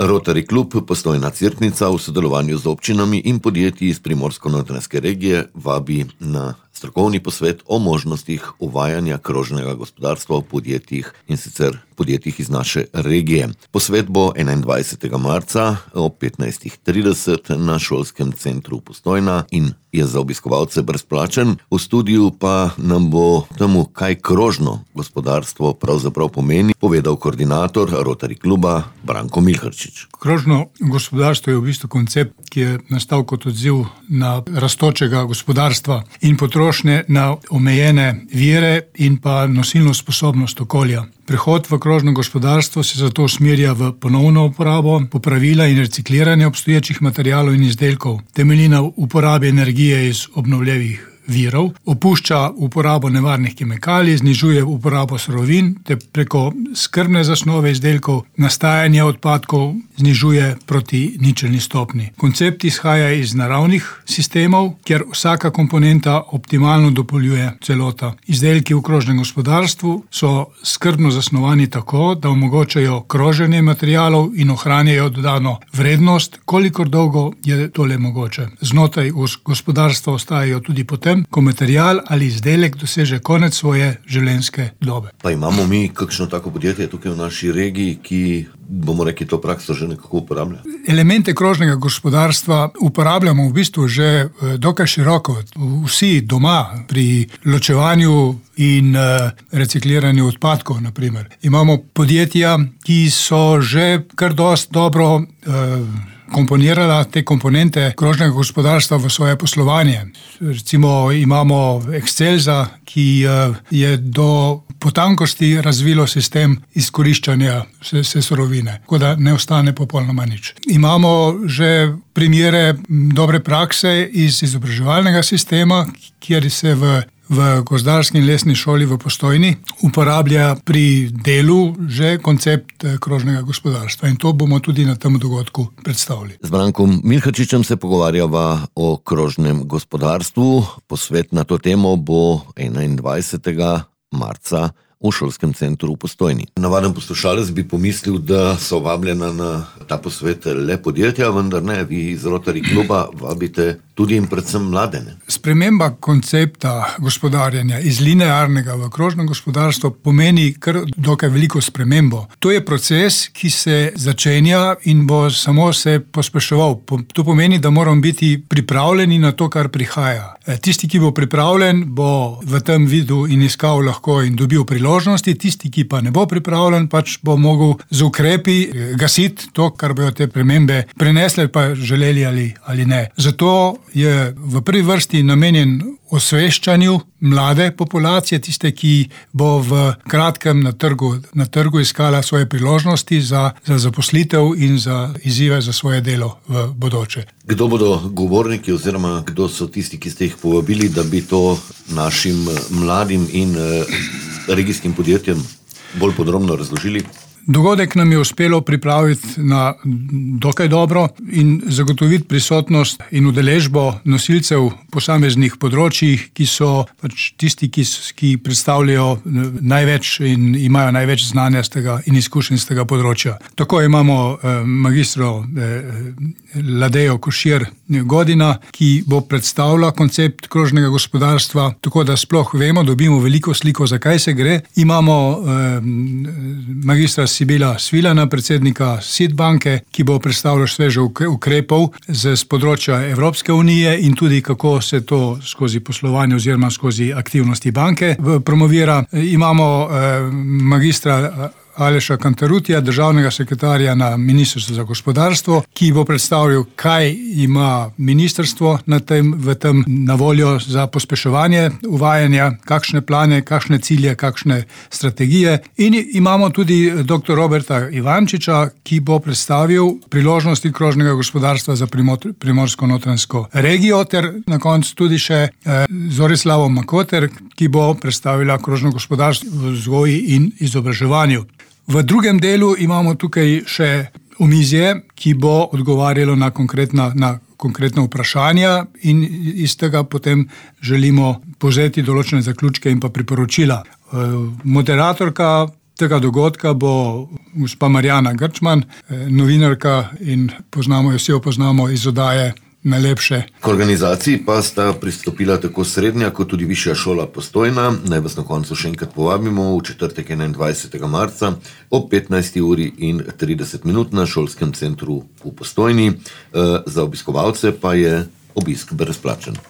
Rotary klub Postojna Cerknica v sodelovanju z občinami in podjetji iz Primorsko-notranjske regije vabi na strokovni posvet o možnostih uvajanja krožnega gospodarstva v podjetjih, in sicer podjetjih iz naše regije. Posvet bo 21. marca ob 15.30 na šolskem centru Postojna in je za obiskovalce brezplačen. V studiu pa nam bo temu, kaj krožno gospodarstvo pravzaprav pomeni, povedal koordinator Rotary kluba Branko Milharčič. Krožno gospodarstvo je v bistvu koncept, ki je nastal kot odziv na rastočega gospodarstva in potrošnje na omejene vire in pa nosilno sposobnost okolja. Prehod v krožno gospodarstvo se zato usmerja v ponovno uporabo, popravila in recikliranje obstoječih materialov in izdelkov, temelji na uporabi energije iz obnovljivih virov, opušča uporabo nevarnih kemikalij, znižuje uporabo surovin te preko skrbne zasnove izdelkov nastajanje odpadkov znižuje proti ničelni stopnji. Koncept izhaja iz naravnih sistemov, kjer vsaka komponenta optimalno dopolnjuje celota. Izdelki v krožnem gospodarstvu so skrbno zasnovani tako, da omogočajo kroženje materialov in ohranjajo dodano vrednost, kolikor dolgo je tole mogoče. Znotraj gospodarstva ostajajo tudi potem, ko material ali izdelek doseže konec svoje življenjske dobe. Pa imamo mi kakšno tako podjetje tukaj v naši regiji, ki, bomo rekli, to prakso že nekako uporablja? Elemente krožnega gospodarstva uporabljamo v bistvu že dokaj široko. Vsi doma pri ločevanju in recikliranju odpadkov, naprimer. Imamo podjetja, ki so že kar dosti dobro komponirala te komponente krožnega gospodarstva v svoje poslovanje. Recimo imamo Excelsa, ki je do potankosti razvilo sistem izkoriščanja vse surovine, tako da ne ostane popolnoma nič. Imamo že primere dobre prakse iz izobraževalnega sistema, kjer se v gozdarski in lesni šoli v Postojni uporablja pri delu že koncept krožnega gospodarstva in to bomo tudi na tem dogodku predstavili. Z Brankom Milharčičem se pogovarjava o krožnem gospodarstvu. Posvet na to temo bo 21. marca v šolskem centru v Postojni. Navaden poslušalec bi pomislil, da so vabljena na ta posvet le podjetja, vendar ne, vi iz Rotary kluba vabite tudi in predvsem mlade. Sprememba koncepta gospodarjenja iz linearnega v krožno gospodarstvo pomeni kar dokaj veliko spremembo. To je proces, ki se začenja in bo samo se pospeševal. To pomeni, da moramo biti pripravljeni na to, kar prihaja. Tisti, ki bo pripravljen, bo v tem vidu in iskal lahko in dobil priložnosti, tisti, ki pa ne bo pripravljen, pač bo mogel z ukrepi gasiti to, kar bojo te spremembe prinesle, pa želeli ali ne. Zato je v prvi vrsti namenjen osveščanju mlade populacije, tiste, ki bo v kratkem na trgu iskala svoje priložnosti za zaposlitev in za izzive za svoje delo v bodoče. Kdo bodo govorniki oziroma kdo so tisti, ki ste jih povabili, da bi to našim mladim in regijskim podjetjem bolj podrobno razložili? Dogodek nam je uspelo pripraviti na dokaj dobro in zagotoviti prisotnost in udeležbo nosilcev posameznih področjih, ki so pač tisti, ki predstavljajo največ in imajo največ znanja z tega in izkušenj z tega področja. Tako imamo magistro Ladejo Košir Godina, ki bo predstavila koncept krožnega gospodarstva, tako da sploh vemo, dobimo veliko sliko, zakaj se gre. Imamo magistra Sibila Svilana, predsednika SID banke, ki bo predstavljal sveže ukrepov z področja Evropske unije in tudi kako se to skozi poslovanje oziroma skozi aktivnosti banke promovira. Imamo magistra Aleša Kantarutija, državnega sekretarja na Ministrstvu za gospodarstvo, ki bo predstavil, kaj ima ministrstvo v tem na voljo za pospeševanje uvajanja, kakšne plane, kakšne cilje, kakšne strategije. In imamo tudi dr. Roberta Ivančiča, ki bo predstavil priložnosti krožnega gospodarstva za Primorsko-notranjsko regijo, ter na koncu tudi še Zorislavo Makoter, ki bo predstavila krožno gospodarstvo v vzgoji in izobraževanju. V drugem delu imamo tukaj še omizje, ki bo odgovarjalo na konkretna vprašanja in iz tega potem želimo povzeti določene zaključke in pa priporočila. Moderatorka tega dogodka bo gospa Marjana Grčman, novinarka in vsi jo poznamo iz oddaje Najlepše. K organizaciji pa sta pristopila tako srednja kot tudi višja šola Postojna. Naj vas na koncu še enkrat povabimo v četrtek 21. marca ob 15:30 na šolskem centru v Postojni. Za obiskovalce pa je obisk brezplačen.